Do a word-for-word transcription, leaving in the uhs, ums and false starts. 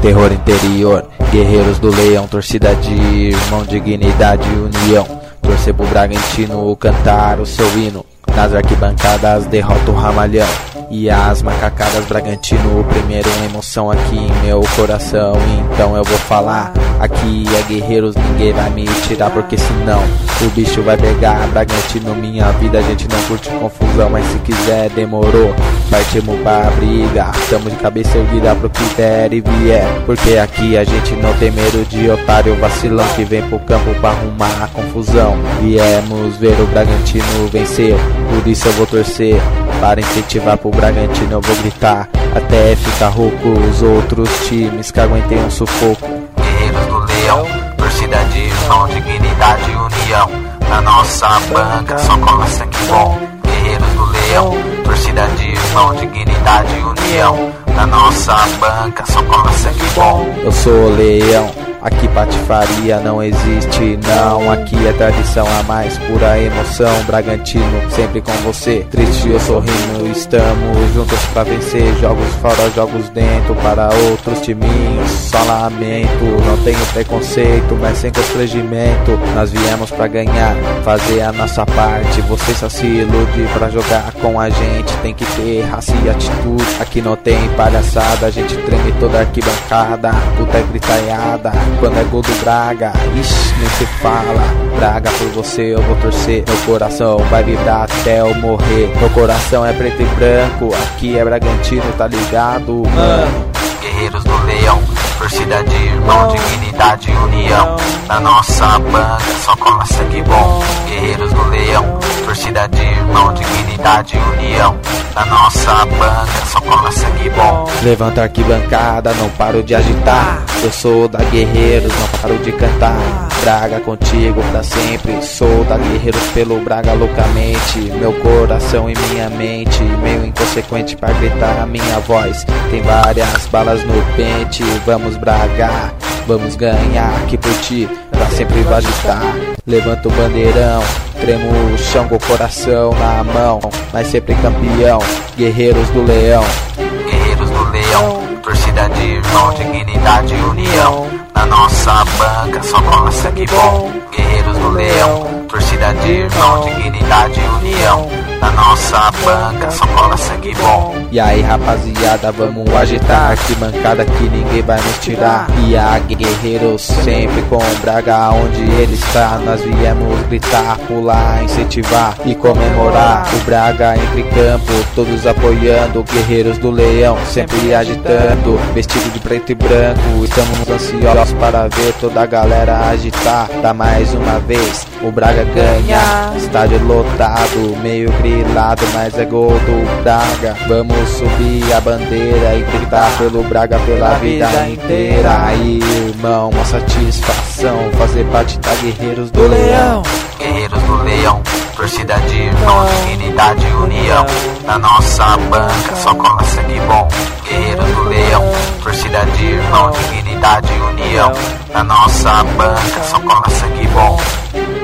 terror interior, guerreiros do leão, torcida de irmão, dignidade e união. Torcer pro Bragantino cantar o seu hino, nas arquibancadas derrota o ramalhão. E as macacadas Bragantino, primeiro emoção aqui em meu coração. Então eu vou falar, aqui é guerreiros, ninguém vai me tirar, porque senão o bicho vai pegar. Bragantino, minha vida, a gente não curte confusão, mas se quiser demorou, partimos pra briga. Tamo de cabeça erguida pro que der e vier, porque aqui a gente não tem medo de otário vacilão que vem pro campo pra arrumar a confusão. Viemos ver o Bragantino vencer, por isso eu vou torcer, para incentivar pro Bragantino eu vou gritar até ficar rouco. Os outros times que aguentem um sufoco. Guerreiros do Leão, torcida de irmão, dignidade e união. Na nossa banca só cola sangue bom. Guerreiros do Leão, torcida de irmão, dignidade e união. Na nossa banca só cola sangue bom. Eu sou o Leão, aqui patifaria não existe não. Aqui é tradição a mais, pura emoção. Bragantino sempre com você, triste eu sorrindo. Estamos juntos pra vencer, jogos fora, jogos dentro. Para outros timinhos só lamento, não tenho preconceito, mas sem constrangimento. Nós viemos pra ganhar, fazer a nossa parte. Você só se ilude pra jogar com a gente, tem que ter raça e atitude. Aqui não tem palhaçada, a gente treme toda a arquibancada. Puta é gritaiada quando é gol do Braga, ixi, nem se fala. Braga, por você eu vou torcer, meu coração vai vibrar até eu morrer. Meu coração é preto e branco, aqui é Bragantino, tá ligado, mano? Guerreiros do Leão, torcida de irmão, dignidade e união. Na nossa banca só cola sangue bom. Guerreiros do Leão, torcida de irmão, dignidade e união. Na nossa banca só cola sangue bom. Levanta a arquibancada, não paro de agitar. Eu sou da Guerreiros, não paro de cantar. Braga contigo pra sempre, sou da Guerreiros pelo Braga loucamente. Meu coração e minha mente, meio inconsequente pra gritar a minha voz. Tem várias balas no pente, vamos Braga, vamos ganhar aqui por ti, pra sempre vai agitar. Levanta o bandeirão, tremo o chão com o coração na mão, mas sempre campeão, Guerreiros do Leão. Guerreiros do Leão, torcida de irmão, dignidade e união. Na nossa banca só cola sangue bom. Guerreiros do Leão, torcida de irmão, dignidade e união. Na nossa banca só cola sangue bom. E aí rapaziada, vamos agitar, que mancada que ninguém vai nos tirar. E a Guerreiros sempre com o Braga onde ele está. Nós viemos gritar, pular, incentivar e comemorar. O Braga entre campo, todos apoiando. Guerreiros do Leão sempre agitando, vestido de preto e branco. Estamos ansiosos para ver toda a galera agitar. Pra mais uma vez o Braga ganha, estádio lotado, meio grilado, mas é gol do Braga. Vamos subir a bandeira e gritar pelo Braga pela vida inteira. Aí, irmão, uma satisfação fazer parte da Guerreiros do Leão. Guerreiros do Leão, torcida de irmão, dignidade e união. Na nossa banca só cola sangue bom. Guerreiros do Leão, torcida de irmão, dignidade e união. Na nossa banca só cola sangue bom.